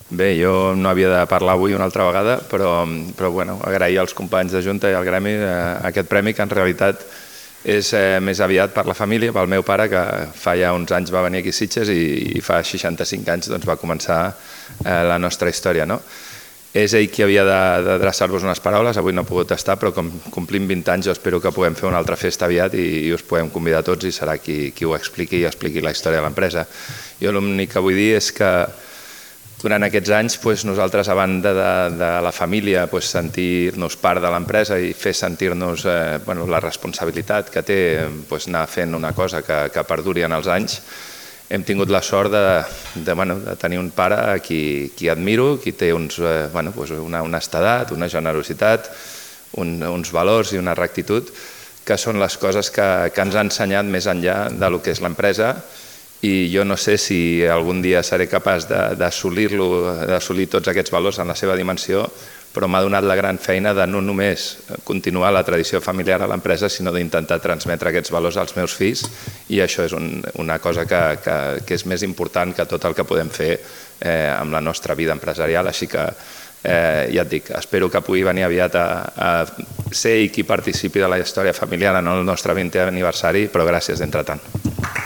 Bé, jo no havia de parlar avui una altra vegada, però bueno, agrair als companys de Junta i al Gremi aquest premi, que en realitat és més aviat per la família, pel meu pare, que fa ja uns anys va venir aquí a Sitges i fa 65 anys va començar la nostra història. És ell qui havia d'adreçar-vos unes paraules, avui no ha pogut estar, però com complim 20 anys jo espero que puguem fer una altra festa aviat i us podem convidar tots i serà qui ho expliqui i expliqui la història de l'empresa. Jo l'únic que vull dir és que durant aquests anys nosaltres, a banda de la família, sentir-nos part de l'empresa i fer sentir-nos la responsabilitat que té anar fent una cosa que perduri en els anys, hem tingut la sort de tenir un pare a qui admiro, qui té una honestedat, una generositat, uns valors i una rectitud, que són les coses que ens ha ensenyat més enllà del que és l'empresa. I jo no sé si algun dia seré capaç d'assolir tots aquests valors en la seva dimensió, però m'ha donat la gran feina de no només continuar la tradició familiar a l'empresa, sinó d'intentar transmetre aquests valors als meus fills, i això és una cosa que és més important que tot el que podem fer amb la nostra vida empresarial. Així que, ja et dic, espero que pugui venir aviat a ser ell qui participi de la història familiar en el nostre 20è aniversari, però gràcies d'entretant.